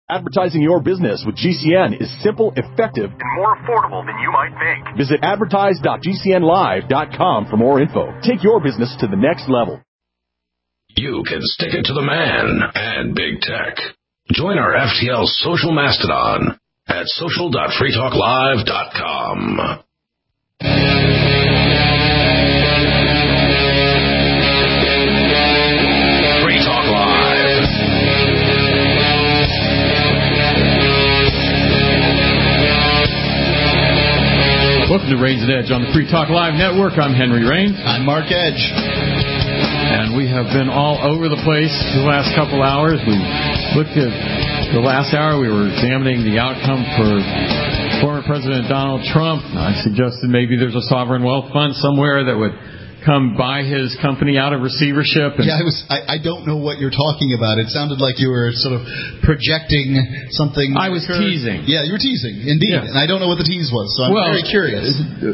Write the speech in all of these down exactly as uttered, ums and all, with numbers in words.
Advertising your business with G C N is simple, effective, and more affordable than you might think. Visit advertise dot g c n live dot com for more info. Take your business to the next level. You can stick it to the man and big tech. Join our F T L social mastodon at social dot free talk live dot com. Welcome to Rains and Edge on the Free Talk Live Network. I'm Henry Rains. I'm Mark Edge. And we have been all over the place the last couple hours. We looked at the last hour. We were examining the outcome for former President Donald Trump. I suggested maybe there's a sovereign wealth fund somewhere that would come buy his company out of receivership. And yeah, I was. I, I don't know what you're talking about. It sounded like you were sort of projecting something. I was occurred. teasing. Yeah, you were teasing, indeed. Yeah. And I don't know what the tease was, so I'm well, very curious.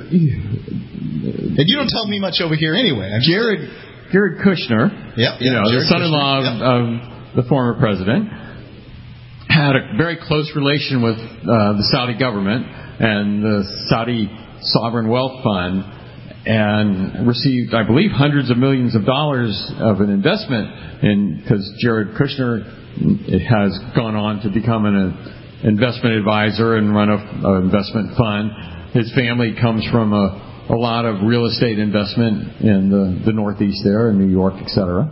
And you don't tell me much over here anyway. I'm Jared Jared Kushner, yep, you know, Jared the son-in-law Kushner, of, yep. of the former president, had a very close relation with uh, the Saudi government and the Saudi Sovereign Wealth Fund, and received, I believe, hundreds of millions of dollars of an investment in, because Jared Kushner has gone on to become an uh, investment advisor and run an investment fund. His family comes from a, a lot of real estate investment in the, the Northeast there, in New York, et cetera.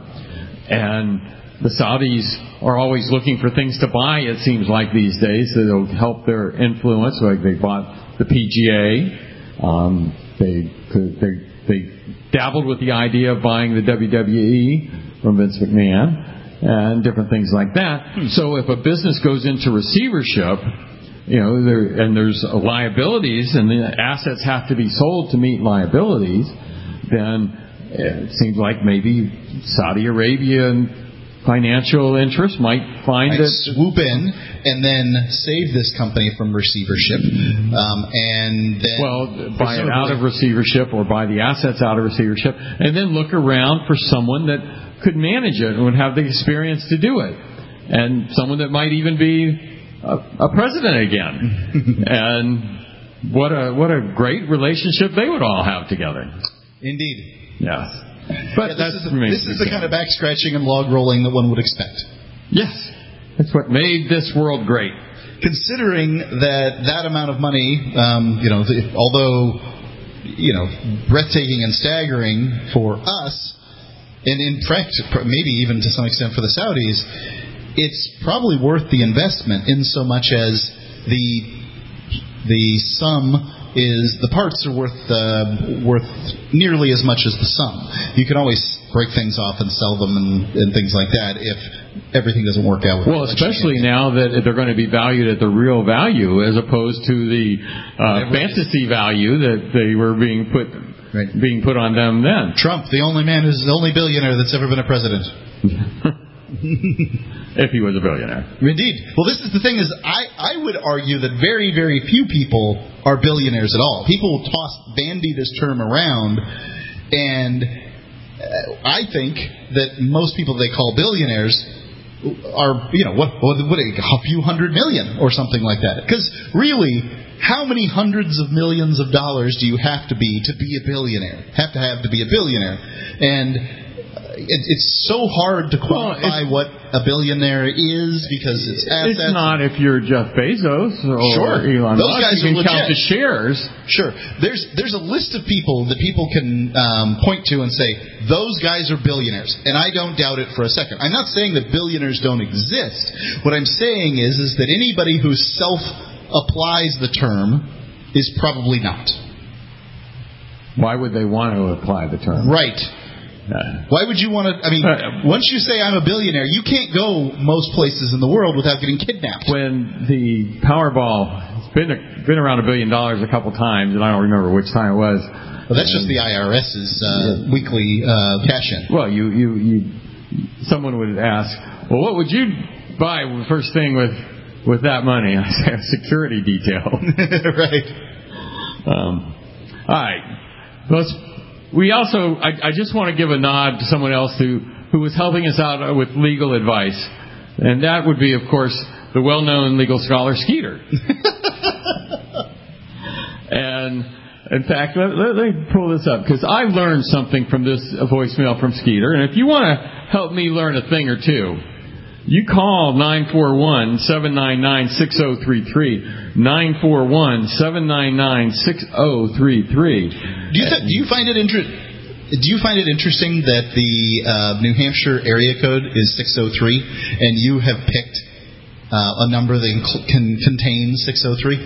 And the Saudis are always looking for things to buy, it seems like these days, that'll help their influence. Like they bought the P G A. Um, They, they they dabbled with the idea of buying the W W E from Vince McMahon and different things like that. Hmm. So if a business goes into receivership, you know, there, and there's liabilities and the assets have to be sold to meet liabilities, then it seems like maybe Saudi Arabia and financial interests might find might it swoop in and then save this company from receivership, um, and then well buy it out of receivership or buy the assets out of receivership, and then look around for someone that could manage it and would have the experience to do it, and someone that might even be a, a president again. And what a what a great relationship they would all have together. Indeed. Yes. But yeah, this, is, this is the kind of back scratching and log rolling that one would expect. Yes, that's what made this world great. Considering that that amount of money, um, you know, the, although you know, breathtaking and staggering for us, and in fact, maybe even to some extent for the Saudis, it's probably worth the investment in so much as the the sum. Is the parts are worth uh, worth nearly as much as the sum. You can always break things off and sell them and, and things like that if everything doesn't work out. With well, especially now that they're going to be valued at the real value as opposed to the uh, fantasy value that they were being put right. being put on them then. Trump, the only man who's the only billionaire that's ever been a president. If he was a billionaire. Indeed. Well, this is the thing is, I, I would argue that very, very few people are billionaires at all. People will toss, bandy this term around, and I think that most people they call billionaires are, you know, what, what, what a few hundred million or something like that. Because really, how many hundreds of millions of dollars do you have to be to be a billionaire? Have to have to be a billionaire. And It, it's so hard to quantify well, what a billionaire is because it's assets. It's not if you're Jeff Bezos or sure. Elon Those Musk. Guys you can are count the shares. Sure. There's there's a list of people that people can um, point to and say, those guys are billionaires. And I don't doubt it for a second. I'm not saying that billionaires don't exist. What I'm saying is, is that anybody who self-applies the term is probably not. Why would they want to apply the term? Right. Why would you want to... I mean, once you say I'm a billionaire, you can't go most places in the world without getting kidnapped. When the Powerball... It's been, a, been around a billion dollars a couple times, and I don't remember which time it was. Well, that's just the I R S's uh, yeah. weekly uh, cash-in. Well, you, you, you... Someone would ask, well, what would you buy first thing with, with that money? I say, a security detail. Right. Um, all right. Let's... We also, I, I just want to give a nod to someone else who, who was helping us out with legal advice. And that would be, of course, the well-known legal scholar Skeeter. And, in fact, let, let, let me pull this up, because I learned something from this voicemail from Skeeter. And if you want to help me learn a thing or two, you call nine four one, seven nine nine, six zero three three, nine four one, seven nine nine, six zero three three. Do you, th- do you find it interesting? Do you find it interesting that the uh, New Hampshire area code is six oh three, and you have picked uh, a number that inc- can contain six oh three?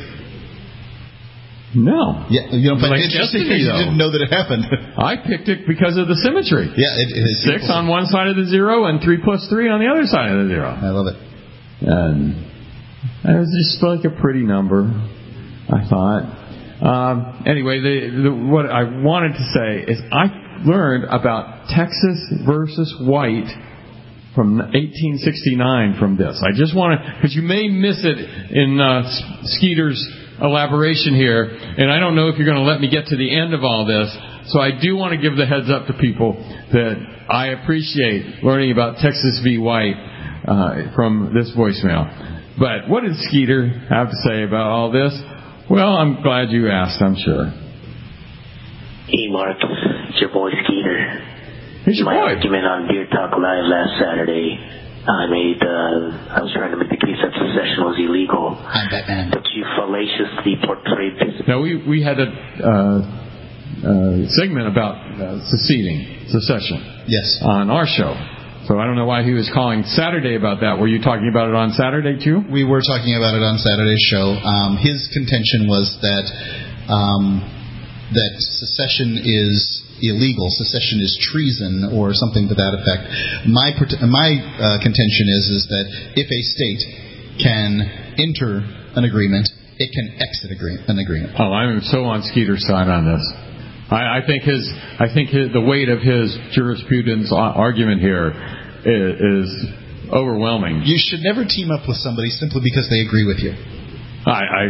No. Yeah, you don't find like it interesting destiny, because you didn't know that it happened. I picked it because of the symmetry. Yeah, it, it is. Six on one side of the zero and three plus three on the other side of the zero. I love it. And it was just like a pretty number, I thought. Um, anyway, the, the, what I wanted to say is I learned about Texas versus White from eighteen sixty-nine from this. I just want to, because you may miss it in uh, Skeeter's elaboration here, and I don't know if you're going to let me get to the end of all this, so I do want to give the heads up to people that I appreciate learning about Texas v. White uh, from this voicemail. But what did Skeeter have to say about all this? Well, I'm glad you asked, I'm sure. Hey, Mark. It's your boy Skeeter. Who's your My boy? argument on Beer Talk Live last Saturday, I made, uh, I was trying to make the case that secession was illegal. I'm Batman. But you fallaciously portrayed this. No, we, we had a uh, uh, segment about uh, seceding, secession. Yes. On our show. So I don't know why he was calling Saturday about that. Were you talking about it on Saturday, too? We were talking about it on Saturday's show. Um, his contention was that um, that secession is illegal. Secession is treason or something to that effect. My my uh, contention is is that if a state can enter an agreement, it can exit agree- an agreement. Oh, I'm so on Skeeter's side on this. I, I think his I think his, the weight of his jurisprudence argument here is, is overwhelming. You should never team up with somebody simply because they agree with you. I I,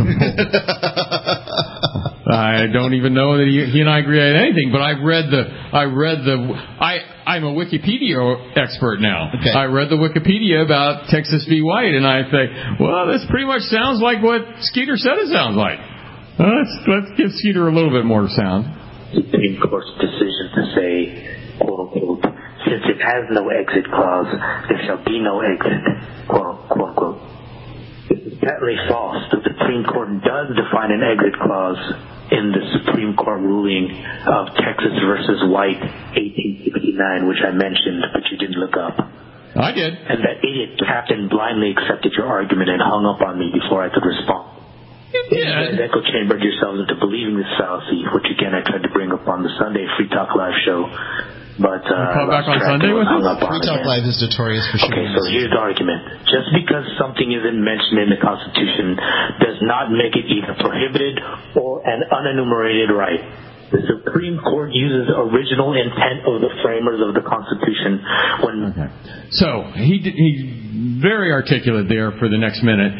I don't even know that he, he and I agree on anything. But I read the I read the I I'm a Wikipedia expert now. Okay. I read the Wikipedia about Texas v. White, and I say, well, this pretty much sounds like what Skeeter said it sounds like. Well, let's let's give Skeeter a little bit more sound. Supreme Court's decision to say, quote unquote, since it has no exit clause, there shall be no exit, quote quote unquote. This is patently false. The Supreme Court does define an exit clause in the Supreme Court ruling of Texas versus White, eighteen sixty-nine, which I mentioned, but you didn't look up. I did. And that idiot captain blindly accepted your argument and hung up on me before I could respond. Yeah. You echo chambered yourselves into believing this fallacy, which again I tried to bring up on the Sunday Free Talk Live show. But uh, you call back on Sunday with us? Free Talk Live is notorious for shooting. Okay, so here's the argument. Just because something isn't mentioned in the Constitution does not make it either prohibited or an unenumerated right. The Supreme Court uses the original intent of the framers of the Constitution when... Okay. So, he did, he's very articulate there for the next minute,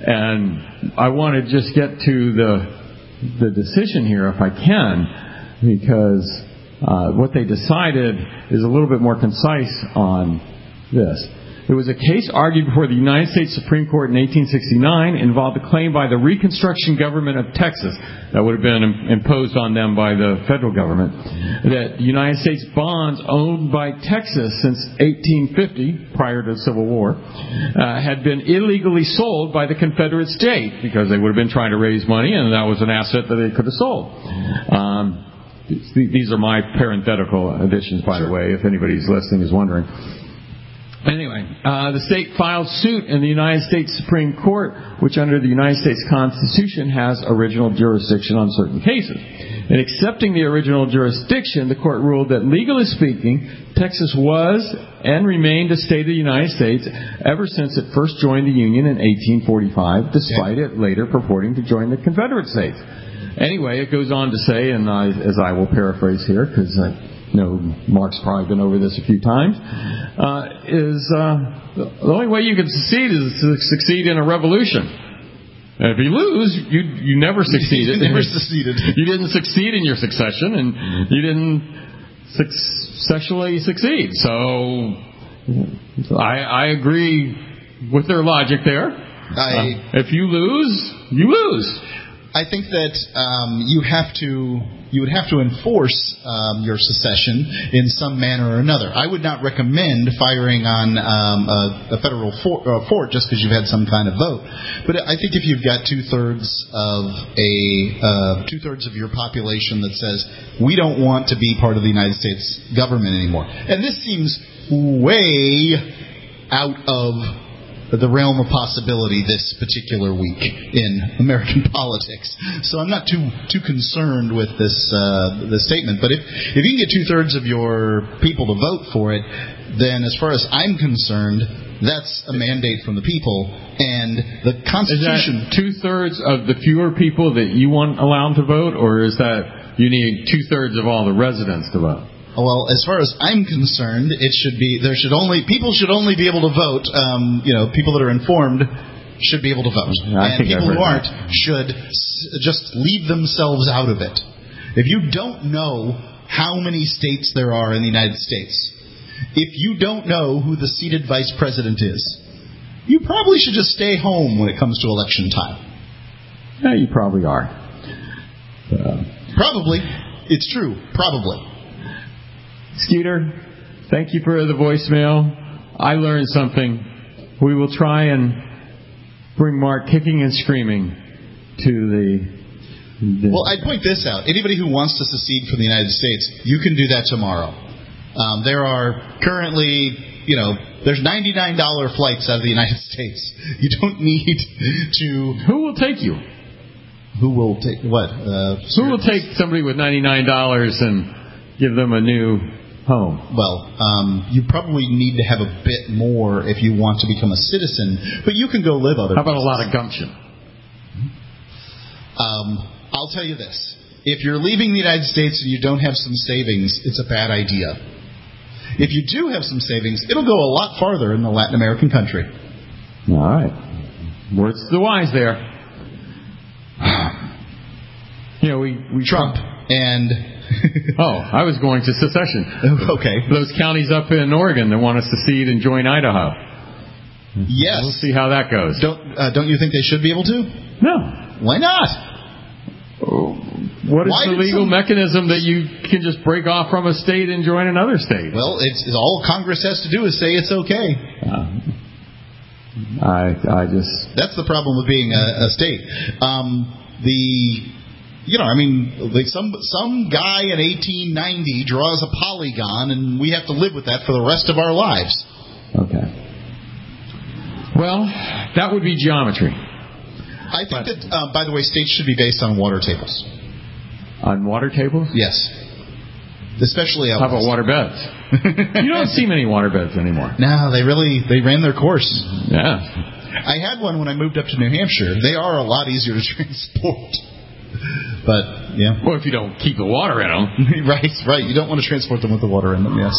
and I want to just get to the the decision here if I can, because uh, what they decided is a little bit more concise on this. It was a case argued before the United States Supreme Court in eighteen sixty-nine, involved a claim by the Reconstruction government of Texas, that would have been imposed on them by the federal government, that the United States bonds owned by Texas since eighteen fifty, prior to the Civil War, uh, had been illegally sold by the Confederate state, because they would have been trying to raise money, and that was an asset that they could have sold. Um, these are my parenthetical additions, by the way, if anybody's listening is wondering. Anyway, uh, the state filed suit in the United States Supreme Court, which under the United States Constitution has original jurisdiction on certain cases. In accepting the original jurisdiction, the court ruled that, legally speaking, Texas was and remained a state of the United States ever since it first joined the Union in eighteen forty-five, despite it later purporting to join the Confederate States. Anyway, it goes on to say, and I, as I will paraphrase here, because I know Mark's probably been over this a few times, uh, is uh, the only way you can succeed is to succeed in a revolution. And if you lose, you you never succeeded. You never succeeded. You didn't succeed in your succession, and you didn't successfully succeed. So I, I agree with their logic there. I, uh, if you lose, you lose. I think that um, you have to you would have to enforce um, your secession in some manner or another. I would not recommend firing on um, a, a federal for, uh, fort just because you've had some kind of vote. But I think if you've got two thirds of a uh, two thirds of your population that says we don't want to be part of the United States government anymore, and this seems way out of the realm of possibility this particular week in American politics. So I'm not too too concerned with this uh, this statement. But if, if you can get two-thirds of your people to vote for it, then as far as I'm concerned, that's a mandate from the people. And the Constitution... Is that two-thirds of the fewer people that you want allowed to vote, or is that you need two-thirds of all the residents to vote? Well, as far as I'm concerned, it should be there should only people should only be able to vote. Um, you know, people that are informed should be able to vote, I and people who aren't that. should s- just leave themselves out of it. If you don't know how many states there are in the United States, if you don't know who the seated vice president is, you probably should just stay home when it comes to election time. Yeah, you probably are. Uh, probably, it's true. Probably. Skeeter, thank you for the voicemail. I learned something. We will try and bring Mark kicking and screaming to the... the well, I'd point this out. Anybody who wants to secede from the United States, you can do that tomorrow. Um, there are currently, you know, there's ninety-nine dollars flights out of the United States. You don't need to... Who will take you? Who will take... What? Uh, Who will take somebody with ninety-nine dollars and give them a new... home? Well, um, you probably need to have a bit more if you want to become a citizen, but you can go live other How about places. a lot of gumption? Um, I'll tell you this. If you're leaving the United States and you don't have some savings, it's a bad idea. If you do have some savings, it'll go a lot farther in the Latin American country. All right. Words to the wise there. You know, we... we Trump and... oh, I was going to secession. Okay. Those counties up in Oregon that want to secede and join Idaho. Yes. We'll see how that goes. Don't uh, don't you think they should be able to? No. Why not? Oh, what is Why the legal some... mechanism that you can just break off from a state and join another state? Well, it's, it's all Congress has to do is say it's okay. Uh, I I just... That's the problem with being a, a state. Um, the... You know, I mean, like some some guy in eighteen ninety draws a polygon, and we have to live with that for the rest of our lives. Okay. Well, that would be geometry. I think but, that, uh, by the way, states should be based on water tables. On water tables? Yes. Especially out How about water beds? You don't see many water beds anymore. No, they really, they ran their course. Yeah. I had one when I moved up to New Hampshire. They are a lot easier to transport. But, yeah. Well, if you don't keep the water in them. Right, right. You don't want to transport them with the water in them, yes.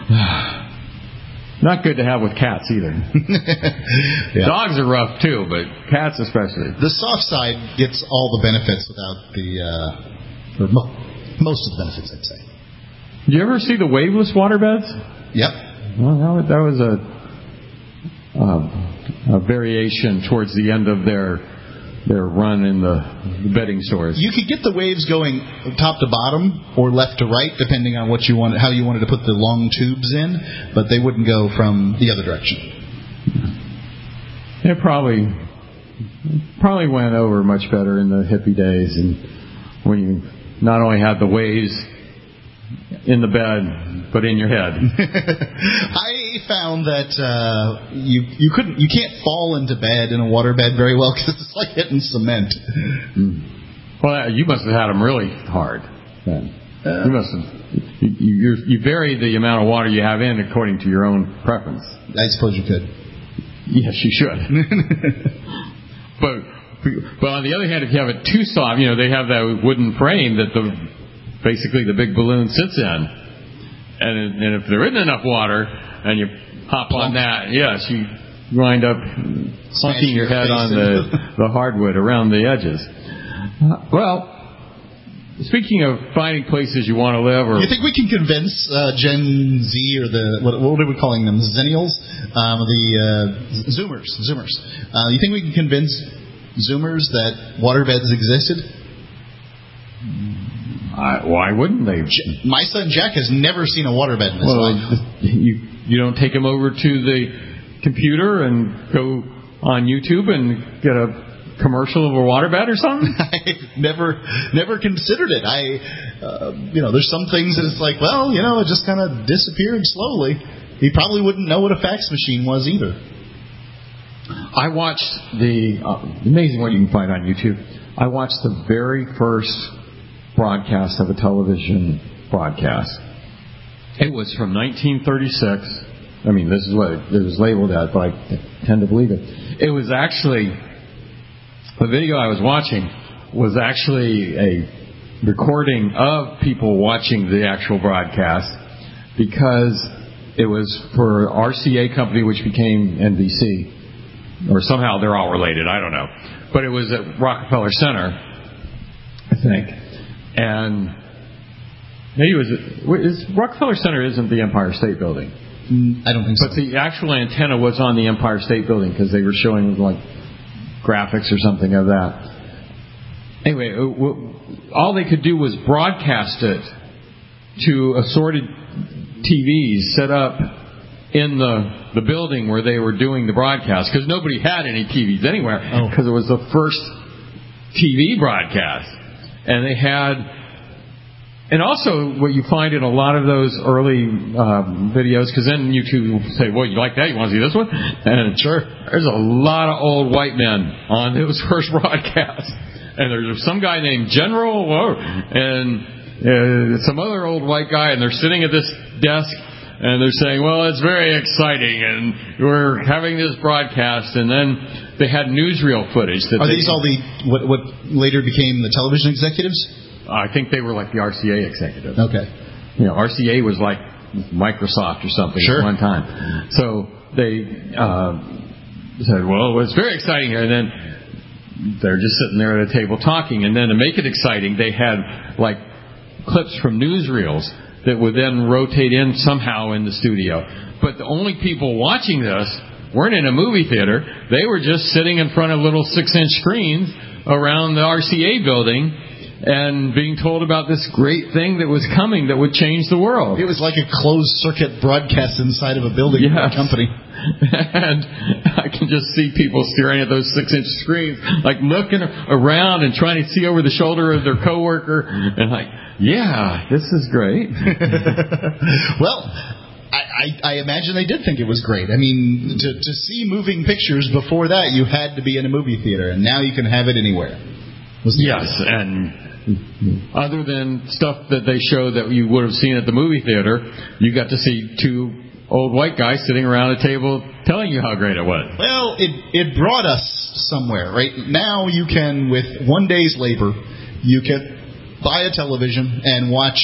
Not good to have with cats either. Yeah. Dogs are rough, too, but cats especially. The soft side gets all the benefits without the, uh, or mo- most of the benefits, I'd say. Did you ever see the waveless waterbeds? Yep. Well, that was a, uh, a variation towards the end of their... their run in the bedding stores. You could get the waves going top to bottom or left to right, depending on what you wanted, how you wanted to put the long tubes in, but they wouldn't go from the other direction. It probably probably went over much better in the hippie days, and when you not only had the waves in the bed, but in your head. I found that uh, you you couldn't you can't fall into bed in a waterbed very well because it's like hitting cement. Mm. Well, you must have had them really hard. Then. Uh, you must have. You, you, you vary the amount of water you have in according to your own preference. I suppose you could. Yes, you should. but but on the other hand, if you have it too soft, you know they have that wooden frame that the basically the big balloon sits in, and and if there isn't enough water and you hop on that, yes, you wind up plunking your head on the the hardwood around the edges. Uh, well, speaking of finding places you want to live, or you think we can convince uh, Gen Z or the what, what are we calling them? Zennials, um, the uh, Zoomers, Zoomers. Uh, you think we can convince Zoomers that waterbeds existed? Uh, why wouldn't they? My son Jack has never seen a waterbed in his well, life. You you don't take him over to the computer and go on YouTube and get a commercial of a waterbed or something? I never never considered it. I, uh, you know, there's some things that it's like, well, you know, it just kind of disappeared slowly. He probably wouldn't know what a fax machine was either. I watched the uh, amazing what you can find on YouTube. I watched the very first broadcast of a television broadcast. It was from nineteen thirty-six. I mean, this is what it was labeled as, but I tend to believe it. It was actually, the video I was watching was actually a recording of people watching the actual broadcast, because it was for R C A company, which became N B C. Or somehow they're all related, I don't know. But it was at Rockefeller Center, I think. And maybe it was, is, Rockefeller Center isn't the Empire State Building. I don't think so. But the actual antenna was on the Empire State Building, because they were showing like graphics or something of that. Anyway, all they could do was broadcast it to assorted T Vs set up in the the building where they were doing the broadcast, because nobody had any T Vs anywhere, because oh. it was the first T V broadcast. And they had, and also what you find in a lot of those early um, videos, because then YouTube will say, well, you like that? You want to see this one? And sure, there's a lot of old white men on those first broadcasts. And there's some guy named General, and uh, some other old white guy, and they're sitting at this desk, and they're saying, well, it's very exciting, and we're having this broadcast. And then they had newsreel footage. That Are they, these all the what, what later became the television executives? I think they were like the R C A executives. Okay. You know, R C A was like Microsoft or something sure. at one time. So they uh, said, well, it's very exciting here. And then they're just sitting there at a table talking. And then to make it exciting, they had like clips from newsreels that would then rotate in somehow in the studio. But the only people watching this weren't in a movie theater. They were just sitting in front of little six-inch screens around the R C A building and being told about this great thing that was coming that would change the world. It was like a closed-circuit broadcast inside of a building yes. for a company. And I can just see people staring at those six-inch screens, like looking around and trying to see over the shoulder of their coworker, and like, yeah, this is great. Well, I, I, I imagine they did think it was great. I mean, to, to see moving pictures before that, you had to be in a movie theater, and now you can have it anywhere. Yes, and other than stuff that they show that you would have seen at the movie theater, you got to see two old white guys sitting around a table telling you how great it was. Well, it it brought us somewhere, right? Now you can, with one day's labor, you can buy a television and watch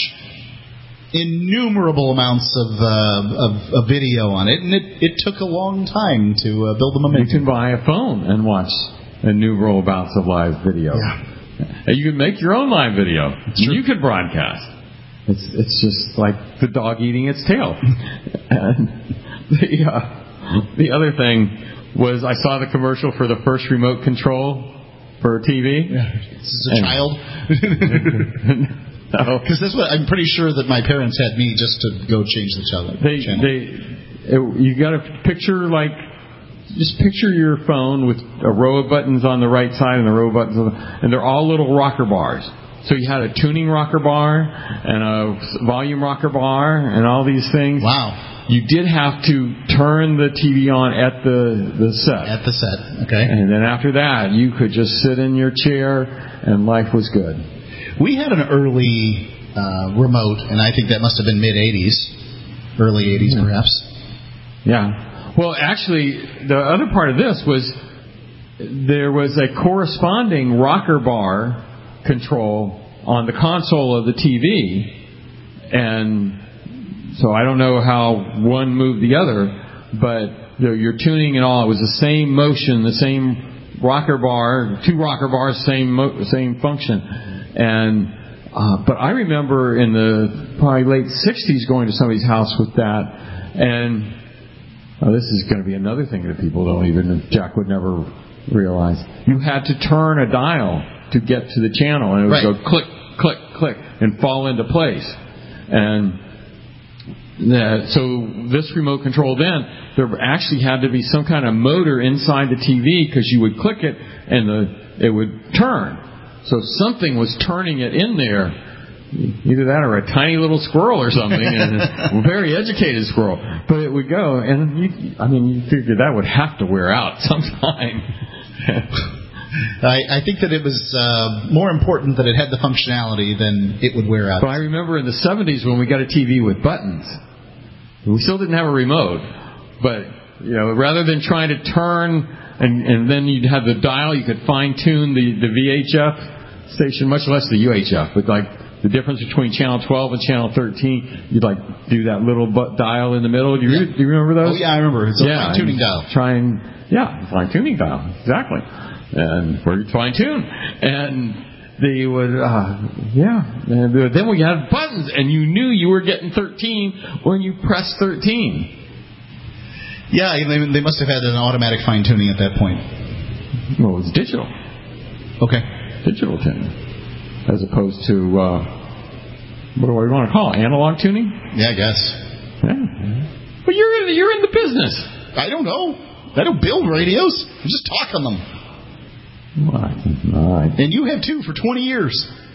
innumerable amounts of uh, of, of video on it, and it, it took a long time to uh, build the momentum. You can buy a phone and watch innumerable amounts of live video. Yeah. And you can make your own live video. You could broadcast. It's it's just like the dog eating its tail. And the uh, the other thing was I saw the commercial for the first remote control for a T V. Yeah. This is a and, child. No, because that's what I'm pretty sure that my parents had me just to go change the channel. They they it, you got to picture like. Just picture your phone with a row of buttons on the right side and a row of buttons on the, and they're all little rocker bars. So you had a tuning rocker bar and a volume rocker bar and all these things. Wow. You did have to turn the T V on at the, the set. At the set, okay. And then after that, you could just sit in your chair and life was good. We had an early uh, remote, and I think that must have been mid-eighties, early eighties yeah. perhaps. Yeah. Well, actually, the other part of this was there was a corresponding rocker bar control on the console of the T V, and so I don't know how one moved the other, but you know, your tuning and all, it was the same motion, the same rocker bar, two rocker bars, same mo- same function, and Uh, but I remember in the probably late sixties going to somebody's house with that, and oh, this is going to be another thing that people don't even, Jack would never realize. You had to turn a dial to get to the channel, and it would right. go click, click, click, and fall into place. And uh, so this remote control then, there actually had to be some kind of motor inside the T V because you would click it and the it would turn. So something was turning it in there, either that or a tiny little squirrel or something, and a very educated squirrel. But it would go, and you, I mean, you figured that would have to wear out sometime. I, I think that it was uh, more important that it had the functionality than it would wear out. But I remember in the seventies when we got a T V with buttons, we still didn't have a remote, but you know, rather than trying to turn. And, and then you'd have the dial. You could fine-tune the, the V H F station, much less the U H F. But, like, the difference between channel twelve and channel thirteen, you'd, like, do that little butt dial in the middle. Do you, yeah. do you remember those? Oh, yeah, I remember. It's a yeah, fine-tuning dial. Try and, yeah, fine-tuning dial. Exactly. And where you fine-tune. And they would, uh, yeah. And then we had buttons, and you knew you were getting thirteen when you pressed thirteen. Yeah, they, they must have had an automatic fine-tuning at that point. Well, it was digital. Okay. Digital tuning. As opposed to, uh, what do I want to call it? Analog tuning? Yeah, I guess. Yeah. But you're in, you're in the business. I don't know. I don't build radios. I just talk on them. All right. And you have too for twenty years.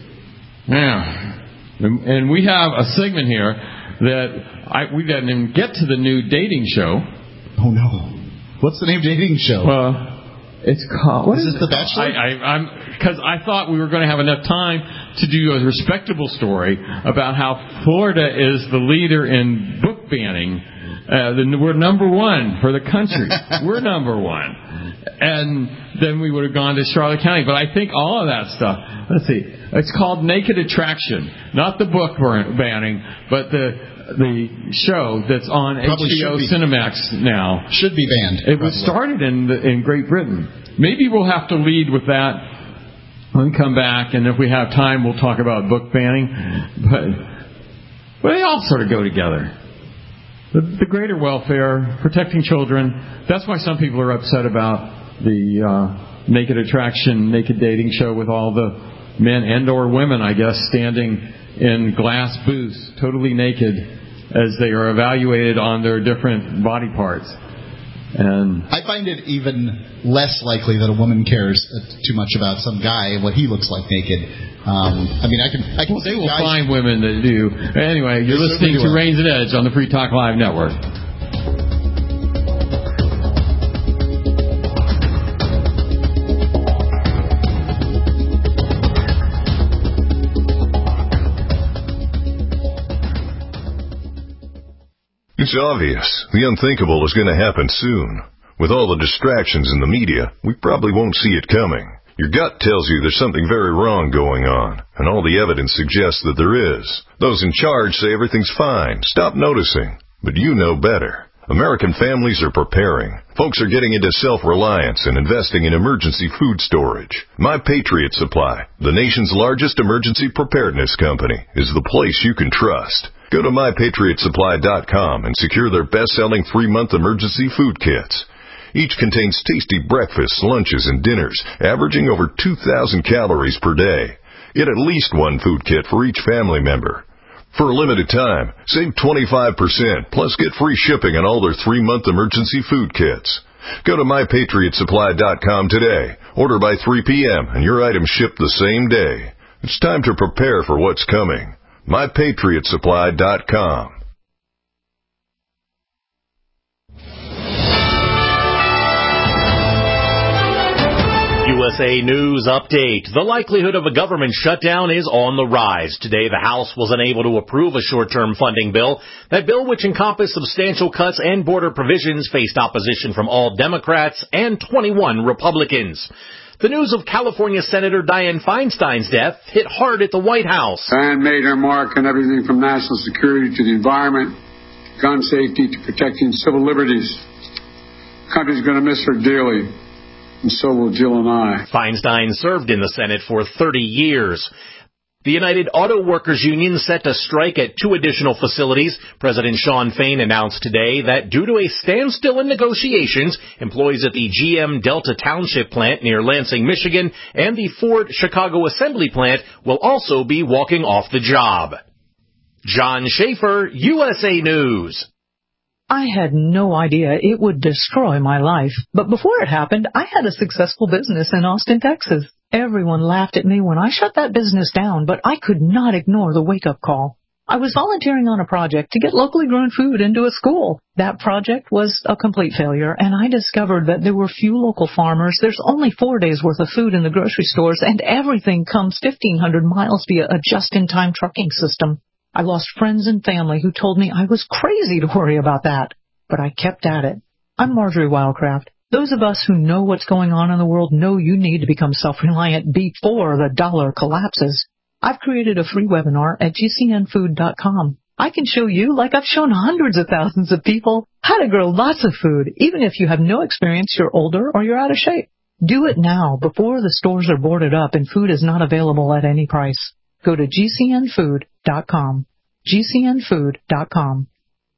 Yeah. And, and we have a segment here that I, we didn't even get to the new dating show. Oh, no. What's the name of the dating show? Uh, it's called... What is, is this The Bachelor? I, I, I'm Because I thought we were going to have enough time to do a respectable story about how Florida is the leader in book banning. Uh, the, we're number one for the country. We're number one. And then we would have gone to Charlotte County. But I think all of that stuff... Let's see. It's called Naked Attraction. Not the book banning, but the... the show that's on Probably H B O Cinemax now. Should be banned. It was started in the, in Great Britain. Maybe we'll have to lead with that and come back, and if we have time, we'll talk about book banning. But, but they all sort of go together. The, the greater welfare, protecting children. That's why some people are upset about the uh, Naked Attraction, Naked Dating show with all the men and or women, I guess, standing in glass booths, totally naked, as they are evaluated on their different body parts. And I find it even less likely that a woman cares too much about some guy and what he looks like naked. Um, I mean, I can, I can well, say they will guys, find women that do. Anyway, you're listening to Reigns and Edge on the Free Talk Live Network. It's obvious. The unthinkable is going to happen soon. With all the distractions in the media, we probably won't see it coming. Your gut tells you there's something very wrong going on, and all the evidence suggests that there is. Those in charge say everything's fine. Stop noticing. But you know better. American families are preparing. Folks are getting into self-reliance and investing in emergency food storage. My Patriot Supply, the nation's largest emergency preparedness company, is the place you can trust. Go to my patriot supply dot com and secure their best-selling three-month emergency food kits. Each contains tasty breakfasts, lunches, and dinners, averaging over two thousand calories per day. Get at least one food kit for each family member. For a limited time, save twenty-five percent, plus get free shipping on all their three-month emergency food kits. Go to my patriot supply dot com today. Order by three p.m. and your items ship the same day. It's time to prepare for what's coming. my patriot supply dot com. U S A News Update. The likelihood of a government shutdown is on the rise. Today, the House was unable to approve a short-term funding bill. That bill, which encompassed substantial cuts and border provisions, faced opposition from all Democrats and twenty-one Republicans. The news of California Senator Dianne Feinstein's death hit hard at the White House. Dianne made her mark on everything from national security to the environment, gun safety to protecting civil liberties. The country's going to miss her dearly, and so will Jill and I. Feinstein served in the Senate for thirty years. The United Auto Workers Union set to strike at two additional facilities. President Shawn Fain announced today that due to a standstill in negotiations, employees at the G M Delta Township plant near Lansing, Michigan, and the Ford Chicago Assembly plant will also be walking off the job. John Schaefer, U S A News. I had no idea it would destroy my life, but before it happened, I had a successful business in Austin, Texas. Everyone laughed at me when I shut that business down, but I could not ignore the wake-up call. I was volunteering on a project to get locally grown food into a school. That project was a complete failure, and I discovered that there were few local farmers. There's only four days' worth of food in the grocery stores, and everything comes fifteen hundred miles via a just-in-time trucking system. I lost friends and family who told me I was crazy to worry about that, but I kept at it. I'm Marjorie Wildcraft. Those of us who know what's going on in the world know you need to become self-reliant before the dollar collapses. I've created a free webinar at G C N food dot com. I can show you, like I've shown hundreds of thousands of people, how to grow lots of food, even if you have no experience, you're older, or you're out of shape. Do it now, before the stores are boarded up and food is not available at any price. Go to G C N food dot com. G C N food dot com.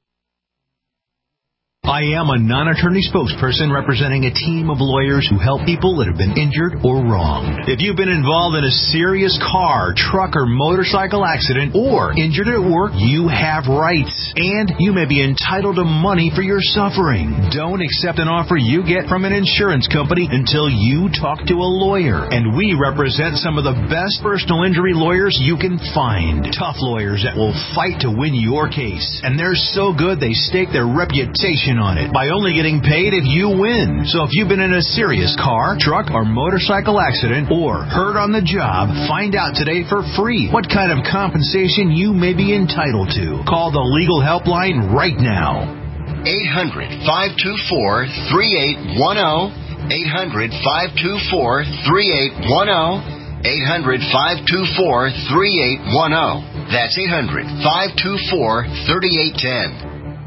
I am a non-attorney spokesperson representing a team of lawyers who help people that have been injured or wronged. If you've been involved in a serious car, truck, or motorcycle accident or injured at work, you have rights, and you may be entitled to money for your suffering. Don't accept an offer you get from an insurance company until you talk to a lawyer, and we represent some of the best personal injury lawyers you can find. Tough lawyers that will fight to win your case, and they're so good they stake their reputation on it by only getting paid if you win. So if you've been in a serious car, truck, or motorcycle accident or hurt on the job, find out today for free what kind of compensation you may be entitled to. Call the legal helpline right now. eight hundred, five two four, three eight one zero. eight hundred, five two four, three eight one zero. eight hundred, five two four, three eight one zero. That's eight hundred, five two four, three eight one zero.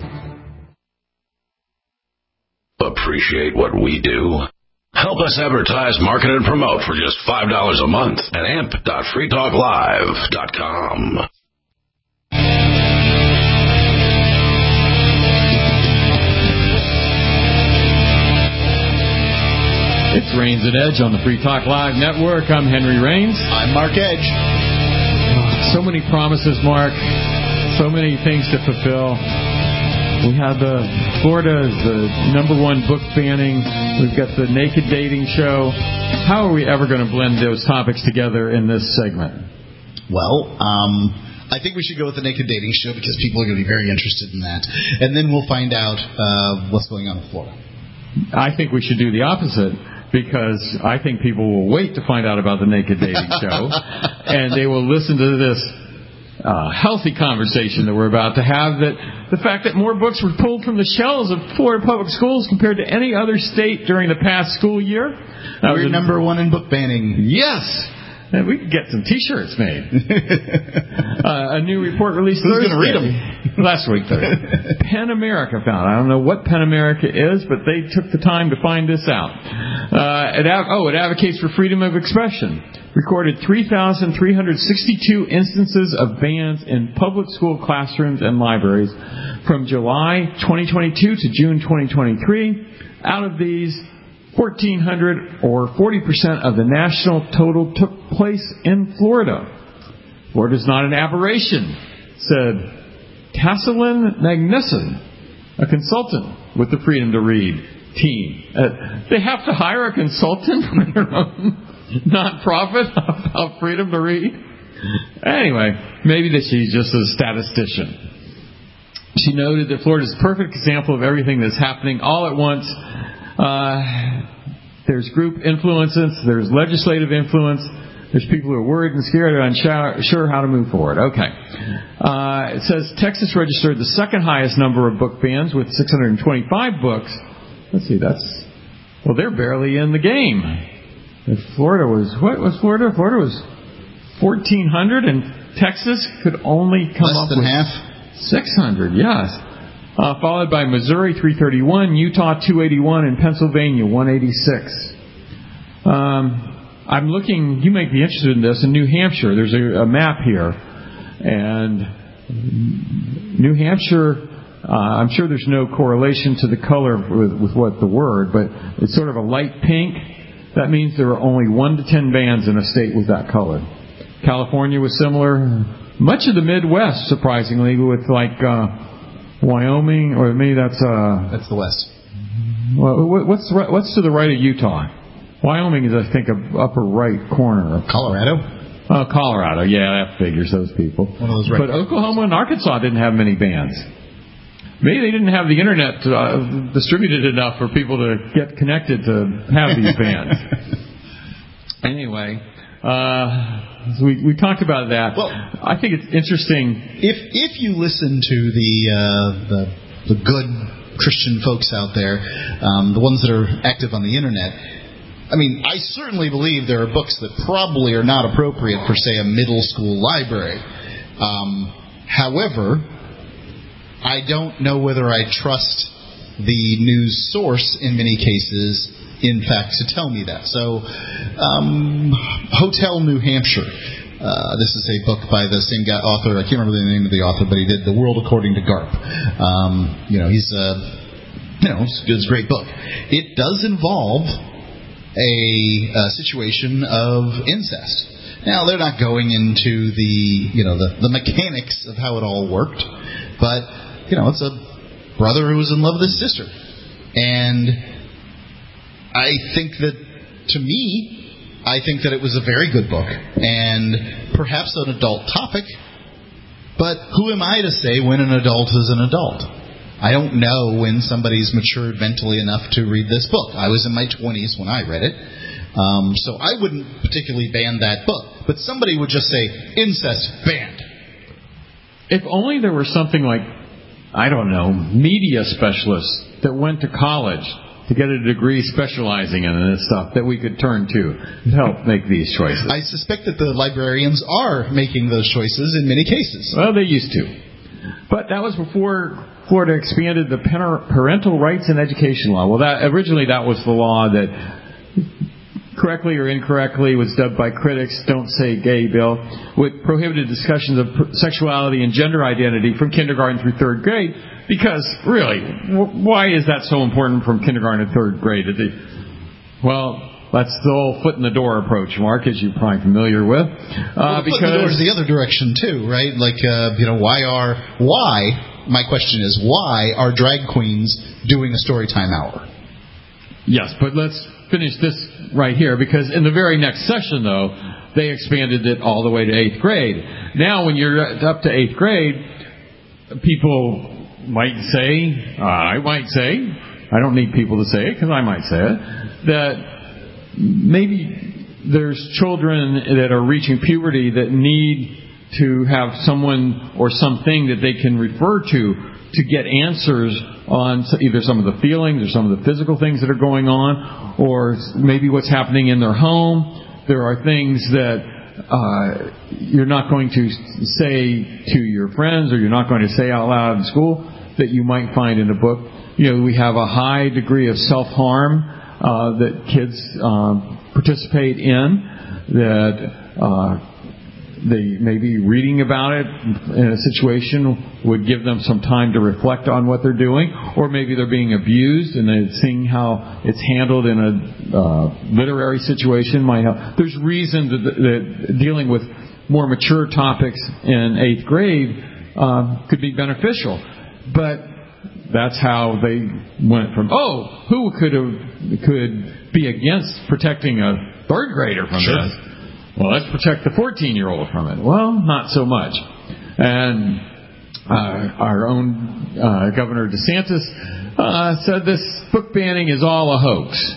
Appreciate what we do? Help us advertise, market, and promote for just five dollars a month at amp dot free talk live dot com. It's Rains and Edge on the Free Talk Live Network. I'm Henry Rains. I'm Mark Edge. So many promises, Mark. So many things to fulfill. We have the Florida is the number one book banning. We've got the naked dating show. How are we ever going to blend those topics together in this segment? Well, um, I think we should go with the naked dating show because people are going to be very interested in that. And then we'll find out uh, what's going on in Florida. I think we should do the opposite, because I think people will wait to find out about the naked dating show, and they will listen to this Uh, healthy conversation that we're about to have, that the fact that more books were pulled from the shelves of Florida public schools compared to any other state during the past school year. That we're number one in book banning. Yes. And we could get some T-shirts made. uh, a new report released Who's Thursday. Who's going to read them? Last week, Thursday. PEN America found. I don't know what PEN America is, but they took the time to find this out. Uh, it av- oh, it advocates for freedom of expression. Recorded three thousand three hundred sixty-two instances of bans in public school classrooms and libraries from July twenty twenty-two to June twenty twenty-three. Out of these, fourteen hundred, or forty percent of the national total, took place in Florida. Florida's not an aberration, said Tasselin Magnuson, a consultant with the Freedom to Read team. Uh, they have to hire a consultant from their own non-profit about freedom to read? Anyway, maybe that she's just a statistician. She noted that Florida is a perfect example of everything that's happening all at once. Uh, there's group influences, there's legislative influence, there's people who are worried and scared or unsure how to move forward. Okay. Uh, it says Texas registered the second highest number of book bans with six hundred twenty-five books. Let's see, that's, well, they're barely in the game. If Florida was, what was Florida? Florida was fourteen hundred, and Texas could only come Less up than with half. six hundred, yes. Uh, followed by Missouri, three thirty-one, Utah, two eighty-one, and Pennsylvania, one eighty-six. Um, I'm looking, you might be interested in this, in New Hampshire. There's a, a map here. And New Hampshire, uh, I'm sure there's no correlation to the color with, with what the word, but it's sort of a light pink. That means there are only one to ten bands in a state with that color. California was similar. Much of the Midwest, surprisingly, with like uh, Wyoming, or maybe that's uh, that's the West. Well, what's what's to the right of Utah? Wyoming is, I think, a upper right corner. Colorado. Oh, Colorado. Yeah, that figures those people. One of those right. But Oklahoma and Arkansas didn't have many bands. Maybe they didn't have the internet uh, distributed enough for people to get connected to have these bands. Anyway, uh, so we we talked about that. Well, I think it's interesting. If if you listen to the uh, the the good Christian folks out there, um, the ones that are active on the internet, I mean, I certainly believe there are books that probably are not appropriate for, say, a middle school library. Um, however, I don't know whether I trust the news source in many cases, in fact, to tell me that. So, um, Hotel New Hampshire. Uh, this is a book by the same guy, author. I can't remember the name of the author, but he did The World According to Garp. Um, you know, he's a, you know, it's, it's a great book. It does involve a, a situation of incest. Now, they're not going into the, you know, the, the mechanics of how it all worked, but, you know, it's a brother who was in love with his sister. And I think that, to me, I think that it was a very good book, and perhaps an adult topic, but who am I to say when an adult is an adult? I don't know when somebody's matured mentally enough to read this book. I was in my twenties when I read it, um, so I wouldn't particularly ban that book, but somebody would just say, incest, banned. If only there were something like, I don't know, media specialists that went to college to get a degree specializing in this stuff that we could turn to to help make these choices. I suspect that the librarians are making those choices in many cases. Well, they used to. But that was before Florida expanded the parental rights and education law. Well, that originally that was the law that, correctly or incorrectly, was dubbed by critics "Don't Say Gay" bill, which prohibited discussions of sexuality and gender identity from kindergarten through third grade. Because, really, why is that so important from kindergarten to third grade? Well, that's the whole foot-in-the-door approach, Mark, as you're probably familiar with. Uh, well, the because foot-in-the-door is the other direction, too, right? Like, uh, you know, why are... Why, my question is, why are drag queens doing a storytime hour? Yes, but let's finish this right here, because in the very next session, though, they expanded it all the way to eighth grade. Now, when you're up to eighth grade, people might say, uh, I might say, I don't need people to say it because I might say it, that maybe there's children that are reaching puberty that need to have someone or something that they can refer to to get answers on either some of the feelings or some of the physical things that are going on, or maybe what's happening in their home. There are things that uh, you're not going to say to your friends, or you're not going to say out loud in school, that you might find in a book. You know, we have a high degree of self-harm uh, that kids uh, participate in, that uh, they maybe reading about it in a situation would give them some time to reflect on what they're doing, or maybe they're being abused and they're seeing how it's handled in a uh, literary situation might help. There's reasons that, that dealing with more mature topics in eighth grade uh, could be beneficial. But that's how they went from, oh, who could have, could be against protecting a third grader from sure. this? Well, let's protect the fourteen-year-old from it. Well, not so much. And uh, our own uh, Governor DeSantis uh, said this book banning is all a hoax.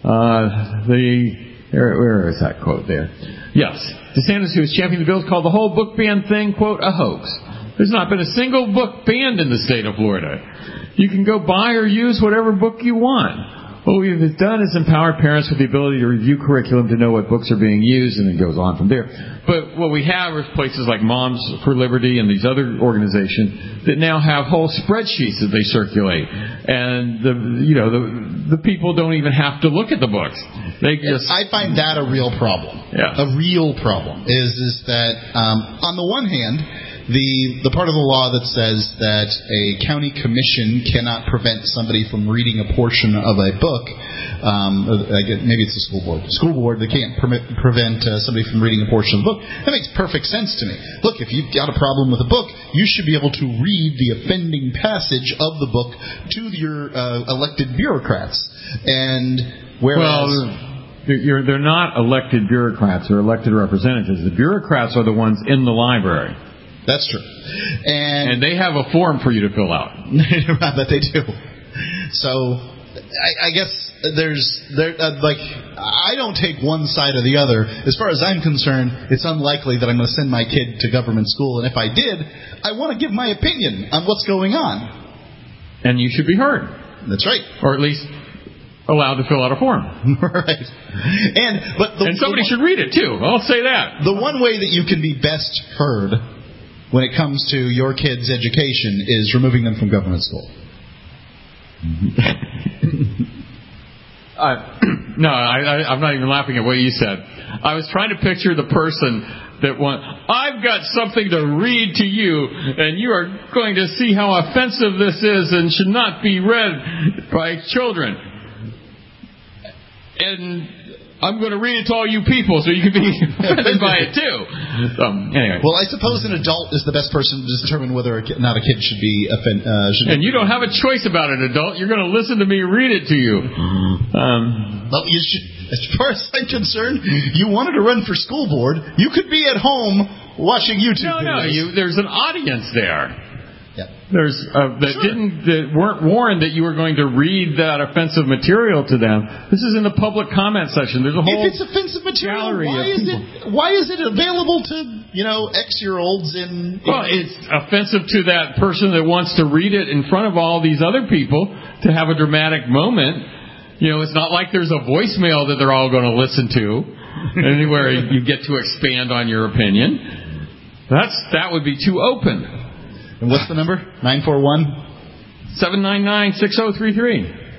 Uh, the where, where is that quote there? Yes. DeSantis, who is championing the bill, called the whole book ban thing, quote, a hoax. There's not been a single book banned in the state of Florida. You can go buy or use whatever book you want. What we've done is empower parents with the ability to review curriculum to know what books are being used, and it goes on from there. But what we have is places like Moms for Liberty and these other organizations that now have whole spreadsheets that they circulate, and the you know the the people don't even have to look at the books. They just I find that a real problem. Yeah. A real problem is is that um, on the one hand, The the part of the law that says that a county commission cannot prevent somebody from reading a portion of a book, um, maybe it's the school board. The school board, they can't permit, prevent uh, somebody from reading a portion of the book. That makes perfect sense to me. Look, if you've got a problem with a book, you should be able to read the offending passage of the book to your uh, elected bureaucrats. And whereas... Well, you're, they're not elected bureaucrats or elected representatives. The bureaucrats are the ones in the library. That's true. And, and they have a form for you to fill out. That they do. So, I, I guess there's, there, uh, like, I don't take one side or the other. As far as I'm concerned, it's unlikely that I'm going to send my kid to government school. And if I did, I want to give my opinion on what's going on. And you should be heard. That's right. Or at least allowed to fill out a form. Right. And, but the, and somebody the, should read it, too. I'll say that. The one way that you can be best heard when it comes to your kid's education is removing them from government school. uh, no, I, I, I'm not even laughing at what you said. I was trying to picture the person that went, I've got something to read to you, and you are going to see how offensive this is and should not be read by children. And I'm going to read it to all you people so you can be offended by it too. Um, anyway. Well, I suppose an adult is the best person to determine whether or not a kid should be offended. Uh, should and you don't have a choice about it, adult. You're going to listen to me read it to you. Um, well, you should, as far as I'm concerned, you wanted to run for school board. You could be at home watching YouTube. No, videos. no. You, there's an audience there. Yeah. There's uh, that sure. didn't that weren't warned that you were going to read that offensive material to them. This is in the public comment section. There's a whole if it's offensive material, why is people. it why is it available to you know X year olds in? Well, it's offensive to that person that wants to read it in front of all these other people to have a dramatic moment. You know, it's not like there's a voicemail that they're all going to listen to. Anywhere you get to expand on your opinion. That's that would be too open. And what's the number? nine four one seven nine nine, six oh three three.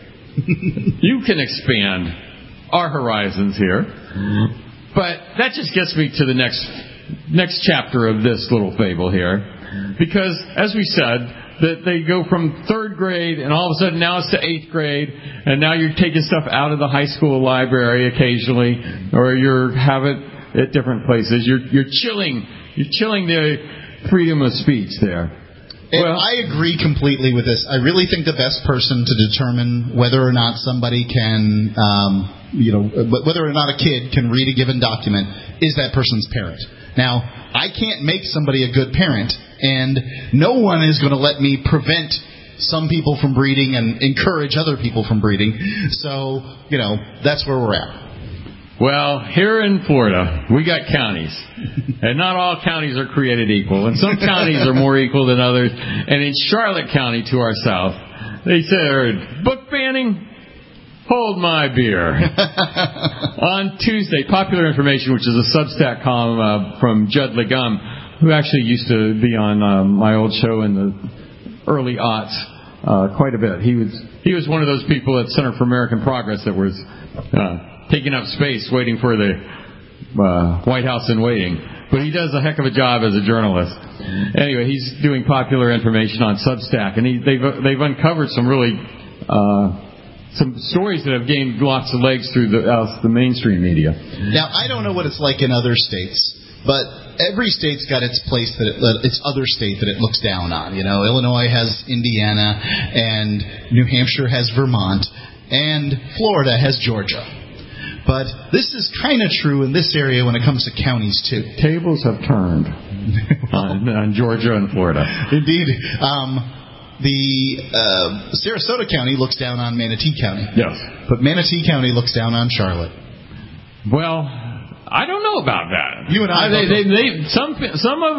You can expand our horizons here. But that just gets me to the next next chapter of this little fable here. Because, as we said, that they go from third grade, and all of a sudden now it's to eighth grade, and now you're taking stuff out of the high school library occasionally, or you have it at different places. You're, you're chilling, you're chilling the freedom of speech there. And well, I agree completely with this. I really think the best person to determine whether or not somebody can, um, you know, whether or not a kid can read a given document is that person's parent. Now, I can't make somebody a good parent, and no one is going to let me prevent some people from breeding and encourage other people from breeding. So, you know, that's where we're at. Well, here in Florida, we got counties. And not all counties are created equal. And some counties are more equal than others. And in Charlotte County, to our south, they said, book banning? Hold my beer. On Tuesday, Popular Information, which is a Substack column uh, from Judd Legum, who actually used to be on uh, my old show in the early aughts uh, quite a bit. He was he was one of those people at Center for American Progress that was... Uh, taking up space waiting for the uh, White House in waiting. But he does a heck of a job as a journalist. Anyway, he's doing Popular Information on Substack, and he, they've they've uncovered some really uh, some stories that have gained lots of legs through the uh, the mainstream media. Now, I don't know what it's like in other states, but every state's got its place that it, uh, its other state that it looks down on. You know, Illinois has Indiana, and New Hampshire has Vermont, and Florida has Georgia. But this is kind of true in this area when it comes to counties, too. Tables have turned on, on Georgia and Florida. Indeed. Um, the uh, Sarasota County looks down on Manatee County. Yes. But Manatee County looks down on Charlotte. Well, I don't know about that. You and I. I they, they, they, some, some of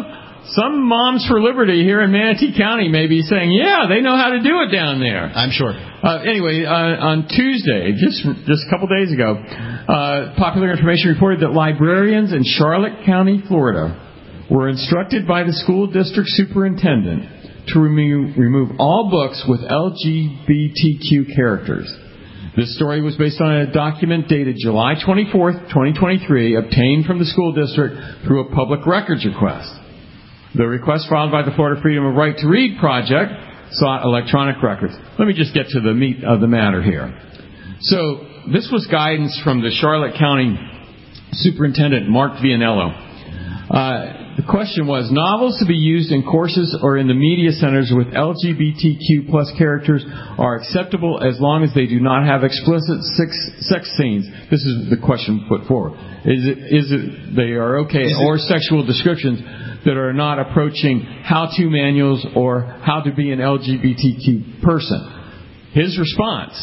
some Moms for Liberty here in Manatee County may be saying, yeah, they know how to do it down there. I'm sure. Uh, anyway, uh, on Tuesday, just just a couple days ago, uh, Popular Information reported that librarians in Charlotte County, Florida, were instructed by the school district superintendent to remove, remove all books with L G B T Q characters. This story was based on a document dated July twenty-fourth, twenty twenty-three, obtained from the school district through a public records request. The request filed by the Florida Freedom of Right to Read Project sought electronic records. Let me just get to the meat of the matter here. So, this was guidance from the Charlotte County Superintendent, Mark Vianello. Uh, the question was, novels to be used in courses or in the media centers with L G B T Q plus characters are acceptable as long as they do not have explicit sex, sex scenes. This is the question put forward. Is it, is it they are okay, or sexual descriptions that are not approaching how-to manuals or how to be an L G B T Q person? His response,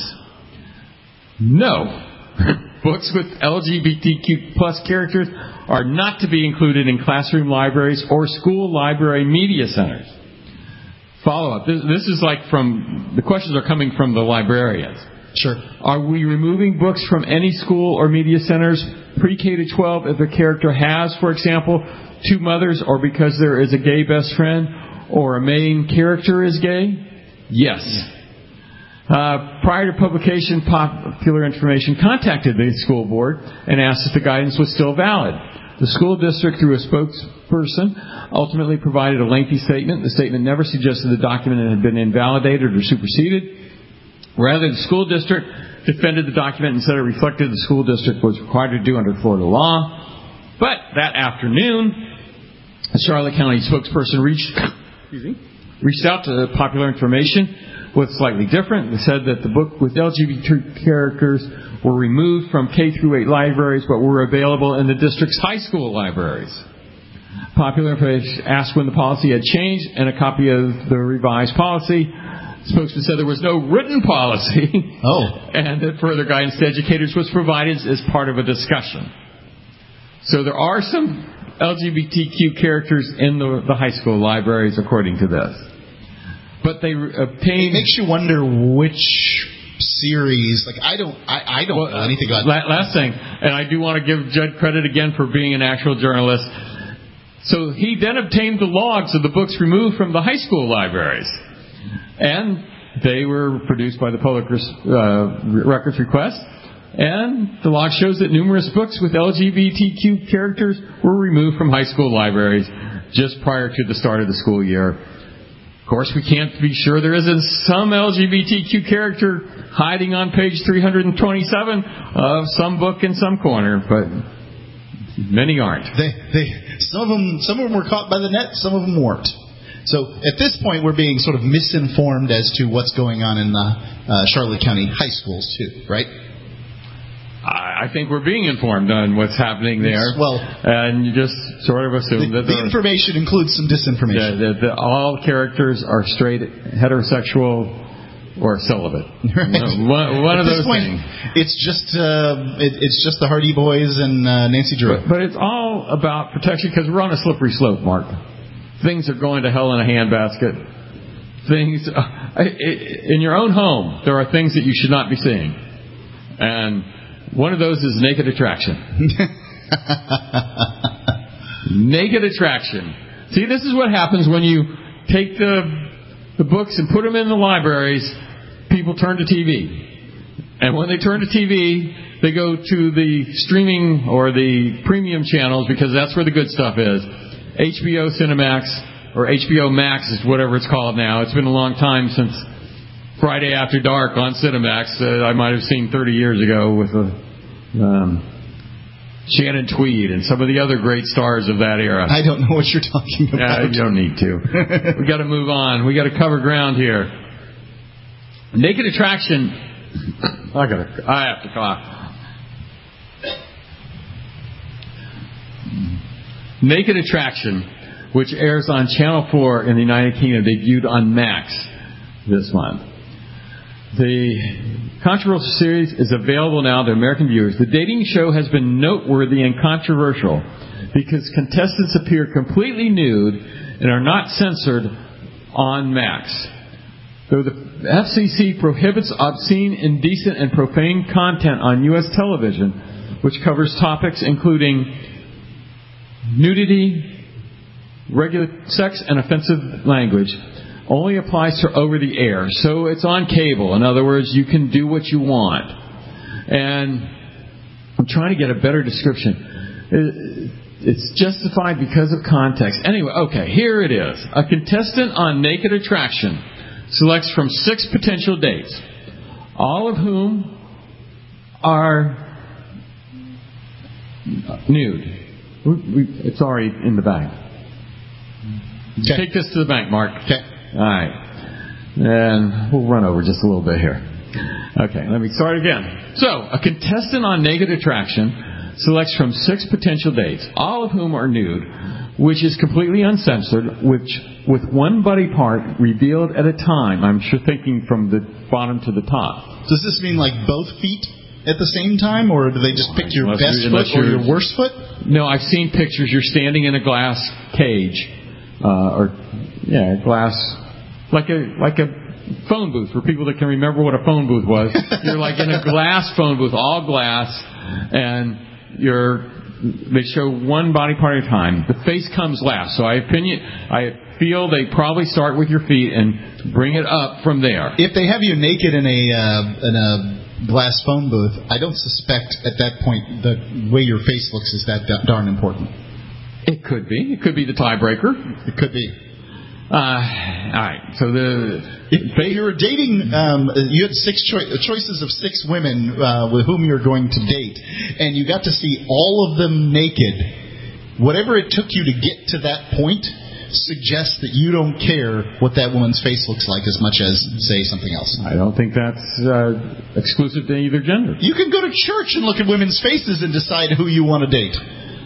no. Books with L G B T Q plus characters are not to be included in classroom libraries or school library media centers. Follow-up. This, this is like from, the questions are coming from the librarians. Sure. Are we removing books from any school or media centers, pre-K to twelve, if a character has, for example, two mothers, or because there is a gay best friend, or a main character is gay? Yes. Uh, prior to publication, Popular Information contacted the school board and asked if the guidance was still valid. The school district, through a spokesperson, ultimately provided a lengthy statement. The statement never suggested the document had been invalidated or superseded. Rather, the school district defended the document and said it reflected the school district was required to do under Florida law. But that afternoon, a Charlotte County spokesperson reached, excuse me, reached out to Popular Information with slightly different. They said that the book with L G B T characters were removed from K through eight libraries, but were available in the district's high school libraries. Popular Information asked when the policy had changed and a copy of the revised policy. The spokesman said there was no written policy. Oh. And that further guidance to educators was provided as part of a discussion. So there are some L G B T Q characters in the, the high school libraries, according to this. But they obtained... It makes you wonder which series... Like, I don't I, I don't well, know anything about... La- last thing, and I do want to give Judd credit again for being an actual journalist. So he then obtained the logs of the books removed from the high school libraries. And they were produced by the public uh, records request. And the log shows that numerous books with L G B T Q characters were removed from high school libraries just prior to the start of the school year. Of course, we can't be sure there isn't some L G B T Q character hiding on page three hundred twenty-seven of some book in some corner, but many aren't. They, they, some of them, some of them were caught by the net, some of them weren't. So at this point, we're being sort of misinformed as to what's going on in the uh, Charlotte County high schools too, right? I think we're being informed on what's happening there. Well, and you just sort of assume the, that the information includes some disinformation. That, that, that all characters are straight, heterosexual, or celibate. Right. No, one, one At of this those point, things. It's just uh, it, it's just the Hardy Boys and uh, Nancy Drew. But, but it's all about protection because we're on a slippery slope, Mark. Things are going to hell in a handbasket. Things uh, in your own home, there are things that you should not be seeing, and one of those is naked attraction. Naked attraction. See, this is what happens when you take the the books and put them in the libraries. People turn to T V. And when they turn to T V, they go to the streaming or the premium channels because that's where the good stuff is. H B O Cinemax, or H B O Max is whatever it's called now. It's been a long time since Friday After Dark on Cinemax. Uh, I might have seen thirty years ago with a, um, Shannon Tweed and some of the other great stars of that era. I don't know what you're talking about. Yeah, you don't need to. We got to move on. We got to cover ground here. Naked Attraction. I got to. I have to cough. Naked Attraction, which airs on Channel four in the United Kingdom, debuted on Max this month. The controversial series is available now to American viewers. The dating show has been noteworthy and controversial because contestants appear completely nude and are not censored en masse. Though the F C C prohibits obscene, indecent, and profane content on U S television, which covers topics including nudity, regular sex, and offensive language, only applies to over-the-air. So it's on cable. In other words, you can do what you want. And I'm trying to get a better description. It's justified because of context. Anyway, okay, here it is. A contestant on Naked Attraction selects from six potential dates, all of whom are nude. It's already in the bank. Okay. Take this to the bank, Mark. Okay. All right. And we'll run over just a little bit here. Okay, let me start again. So, a contestant on Naked Attraction selects from six potential dates, all of whom are nude, which is completely uncensored, which with one body part revealed at a time. I'm sure thinking from the bottom to the top. Does this mean like both feet at the same time, or do they just pick your unless best foot or your worst foot? No, I've seen pictures. You're standing in a glass cage, uh, or yeah, glass, like a like a phone booth for people that can remember what a phone booth was. You're like in a glass phone booth, all glass, and you're. They show one body part at a time. The face comes last, so I opinion I feel they probably start with your feet and bring it up from there. If they have you naked in a uh, in a glass phone booth, I don't suspect at that point the way your face looks is that darn important. It could be. It could be the tiebreaker. It could be. Uh, all right. So the if you were dating, um, you had six choi- choices of six women uh, with whom you're going to date, and you got to see all of them naked. Whatever it took you to get to that point suggests that you don't care what that woman's face looks like as much as, say, something else. I don't think that's uh, exclusive to either gender. You can go to church and look at women's faces and decide who you want to date.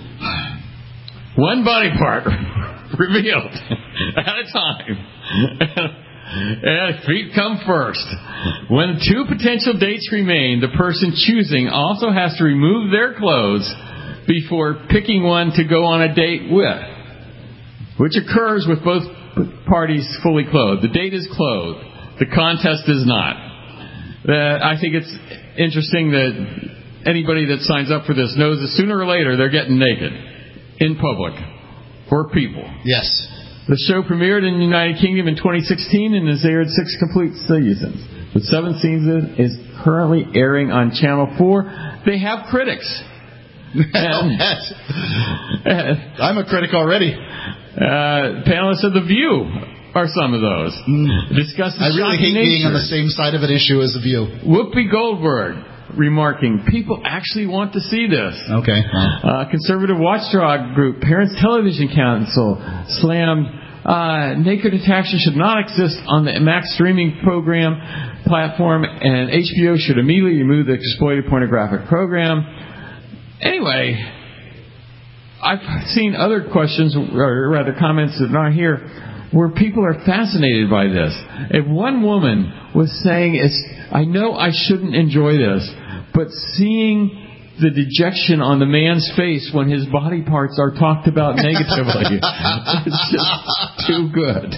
One body part revealed at a time. And feet come first. When two potential dates remain, the person choosing also has to remove their clothes before picking one to go on a date with, which occurs with both parties fully clothed. The date is clothed. The contest is not. Uh, I think it's interesting that anybody that signs up for this knows that sooner or later they're getting naked in public for people. Yes. The show premiered in the United Kingdom in twenty sixteen and has aired six complete seasons. The seventh season is currently airing on Channel four. They have critics. And, I'm a critic already. Uh, panelists of The View are some of those. Mm. Discuss the I really hate nature. being on the same side of an issue as The View. Whoopi Goldberg remarking, people actually want to see this. Okay. Uh, conservative watchdog group Parents Television Council slammed uh, Naked Attraction should not exist on the Max streaming program platform, and H B O should immediately remove the exploited pornographic program. Anyway, I've seen other questions, or rather comments that are not here, where people are fascinated by this. If one woman was saying, it's, I know I shouldn't enjoy this, but seeing the dejection on the man's face when his body parts are talked about negatively, it's just too good.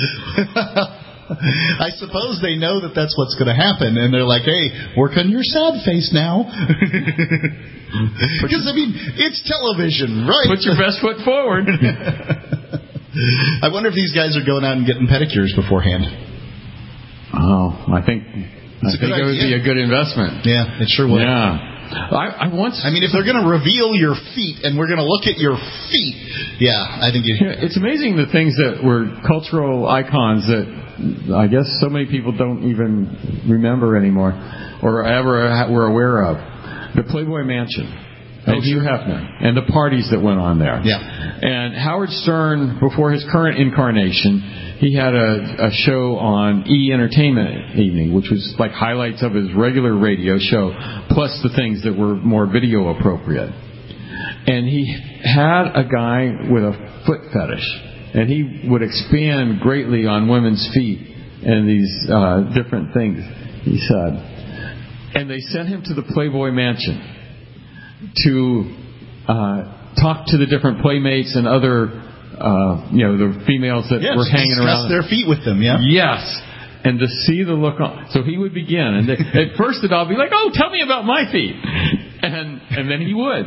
I suppose they know that that's what's going to happen, and they're like, hey, work on your sad face now. Because, I mean, it's television, right? Put your best foot forward. I wonder if these guys are going out and getting pedicures beforehand. Oh, I think, I think it would be a good investment. Yeah, it sure would. Yeah. I, I once. I mean, if they're going to reveal your feet and we're going to look at your feet, yeah, I think you. Yeah, it's amazing the things that were cultural icons that I guess so many people don't even remember anymore or ever were aware of. The Playboy Mansion. And Hugh Hefner, and the parties that went on there. Yeah. And Howard Stern, before his current incarnation, he had a, a show on E! Entertainment Evening, which was like highlights of his regular radio show, plus the things that were more video appropriate. And he had a guy with a foot fetish, and he would expand greatly on women's feet and these uh, different things, he said. And they sent him to the Playboy Mansion to uh, talk to the different playmates and other uh, you know, the females that yeah, were hanging around. their feet with them, yeah? Yes. And to see the look on, so he would begin, and they, at first the dog would be like, "Oh, tell me about my feet," and and then he would,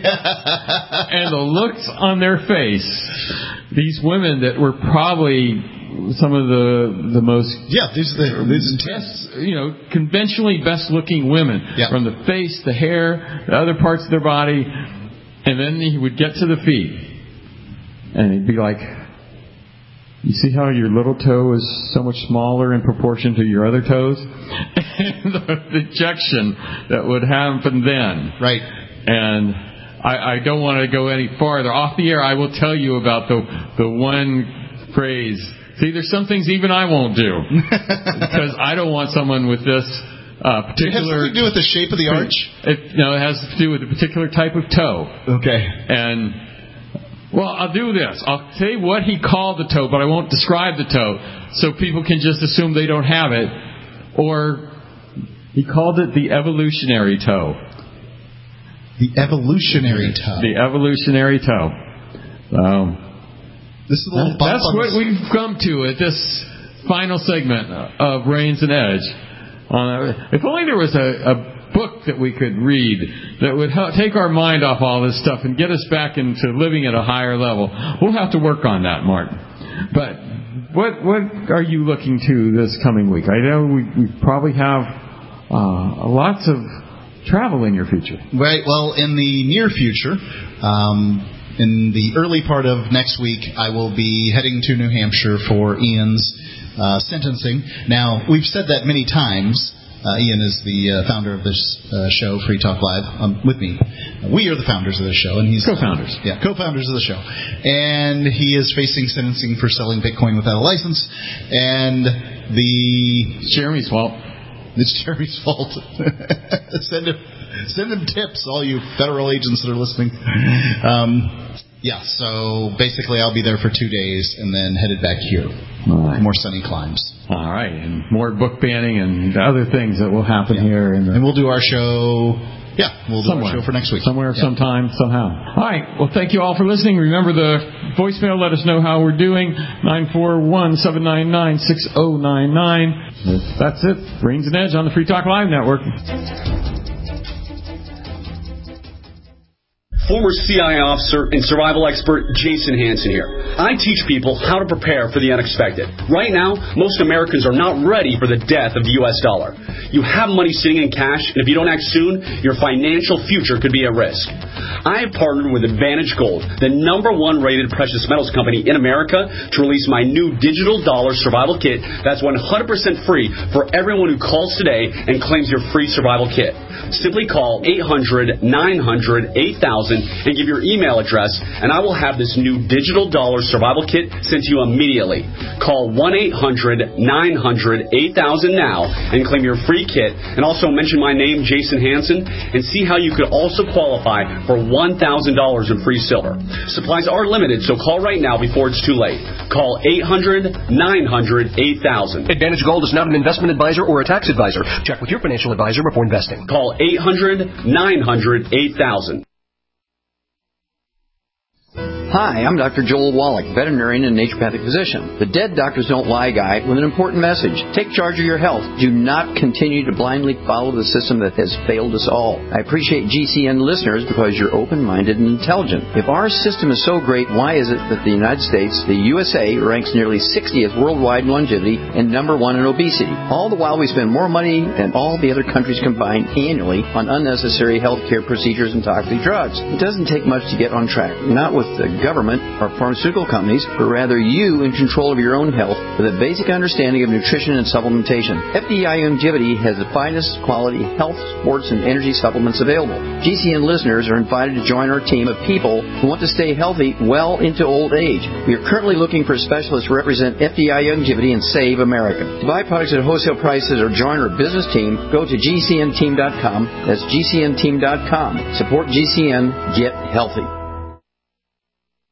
and the looks on their face, these women that were probably some of the the most yeah, these are the these best, you know, conventionally best looking women, yeah. from the face, the hair, the other parts of their body, and then he would get to the feet, and he'd be like, "You see how your little toe is so much smaller in proportion to your other toes?" And the dejection that would happen then. Right. And I, I don't want to go any farther. Off the air, I will tell you about the the one phrase. See, there's some things even I won't do. Because I don't want someone with this uh, particular... It has something to do with the shape of the arch? It, no, it has to do with a particular type of toe. Okay. And... Well, I'll do this. I'll say what he called the toe, but I won't describe the toe, so people can just assume they don't have it. Or he called it the evolutionary toe. The evolutionary toe. The evolutionary toe. Um, this is a little bump that's on what this. we've come to at this final segment of Reigns and Edge. Uh, if only there was a, a book that we could read that would help take our mind off all this stuff and get us back into living at a higher level. We'll have to work on that, Martin. But what what are you looking to this coming week? I know we, we probably have uh, lots of travel in your future. Right. Well, in the near future, um, in the early part of next week, I will be heading to New Hampshire for Ian's uh, sentencing. Now, we've said that many times. Uh, Ian is the uh, founder of this uh, show, Free Talk Live, um, with me. We are the founders of this show, and he's co-founders. Yeah, co-founders of the show, and he is facing sentencing for selling Bitcoin without a license. And the it's Jeremy's fault. It's Jeremy's fault. send him, send him tips, all you federal agents that are listening. Um, yeah, so basically, I'll be there for two days and then headed back here. All right. More sunny climes. All right, and more book banning and other things that will happen yeah. here. In the and we'll do our show, yeah, we'll do somewhere. our show for next week. Somewhere, yeah. sometime, somehow. All right, well, thank you all for listening. Remember the voicemail, let us know how we're doing, nine four one, seven nine nine, six oh nine nine. That's it, Reigns and Edge on the Free Talk Live Network. Former C I A officer and survival expert Jason Hansen here. I teach people how to prepare for the unexpected. Right now, most Americans are not ready for the death of the U S dollar. You have money sitting in cash, and if you don't act soon, your financial future could be at risk. I have partnered with Advantage Gold, the number one rated precious metals company in America, to release my new digital dollar survival kit that's one hundred percent free for everyone who calls today and claims your free survival kit. Simply call eight hundred, nine hundred, eight thousand and give your email address, and I will have this new digital dollar survival kit sent to you immediately. Call one eight hundred, nine hundred, eight thousand now and claim your free kit, and also mention my name, Jason Hansen, and see how you could also qualify for one thousand dollars in free silver. Supplies are limited, so call right now before it's too late. Call eight hundred, nine hundred, eight thousand. Advantage Gold is not an investment advisor or a tax advisor. Check with your financial advisor before investing. Call eight hundred, nine hundred, eight thousand. Hi, I'm Doctor Joel Wallach, veterinarian and naturopathic physician. The Dead Doctors Don't Lie guy with an important message. Take charge of your health. Do not continue to blindly follow the system that has failed us all. I appreciate G C N listeners because you're open-minded and intelligent. If our system is so great, why is it that the United States, the U S A, ranks nearly sixtieth worldwide in longevity and number one in obesity? All the while we spend more money than all the other countries combined annually on unnecessary health care procedures and toxic drugs. It doesn't take much to get on track. Not with the government or pharmaceutical companies, but rather you in control of your own health with a basic understanding of nutrition and supplementation. F D I Longevity has the finest quality health, sports, and energy supplements available. G C N listeners are invited to join our team of people who want to stay healthy well into old age. We are currently looking for specialists to represent F D I Longevity and Save America. To buy products at wholesale prices or join our business team, go to G C N team dot com. That's G C N team dot com. Support G C N. Get healthy.